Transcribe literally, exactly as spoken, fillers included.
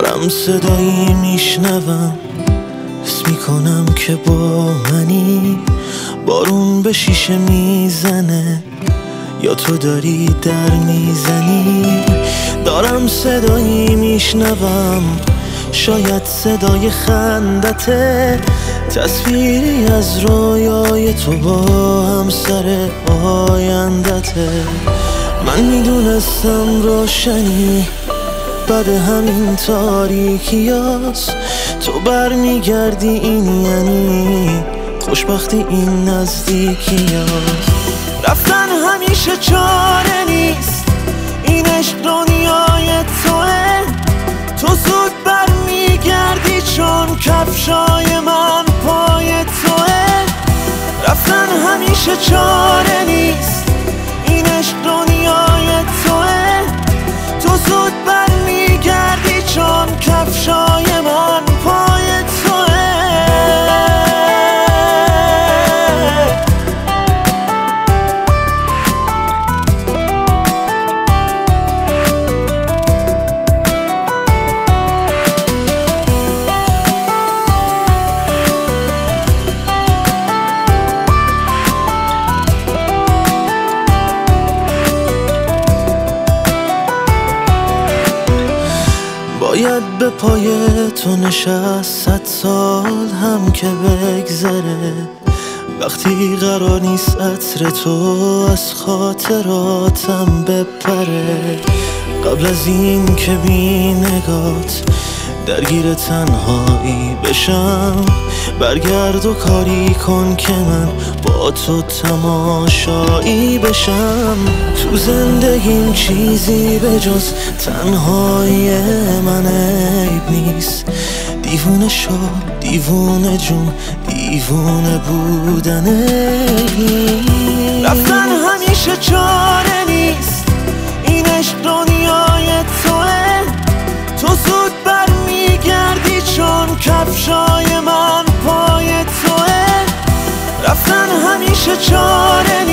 دارم صدایی میشنوم، حس میکنم که با منی. بارون به شیشه میزنه یا تو داری در میزنی. دارم صدایی میشنوم، شاید صدای خندته، تصویری از رویای تو با همسر آیندته. من میدونستم روشنی بعد همین تاریکیاست، تو برمیگردی این یعنی خوشبختی این نزدیکیاست. رفتن همیشه چاره نیست، این عشق دنیای توه، تو زود برمیگردی چون کفشای من پای توه. رفتن همیشه چاره نیست، این عشق دنیای توه، تو زود برمیگردی چون کفشای من پای توه. باید به پای تو نشست صد سال هم که بگذره، وقتی قرار نیست عطر تو از خاطراتم بپره. قبل از این که بی نگات درگیر تنهایی بشم، برگرد و کاری کن که من با تو تماشایی بشم. تو زندگیم چیزی به جز تنهایی من عیب نیست، دیوونه شو دیوونه جون دیوونه بودن. رفتن همیشه چاره نیست، این عشق دنیای توه، تو زود برمیگردی چون کفشای من پای توه. رفتن همیشه چاره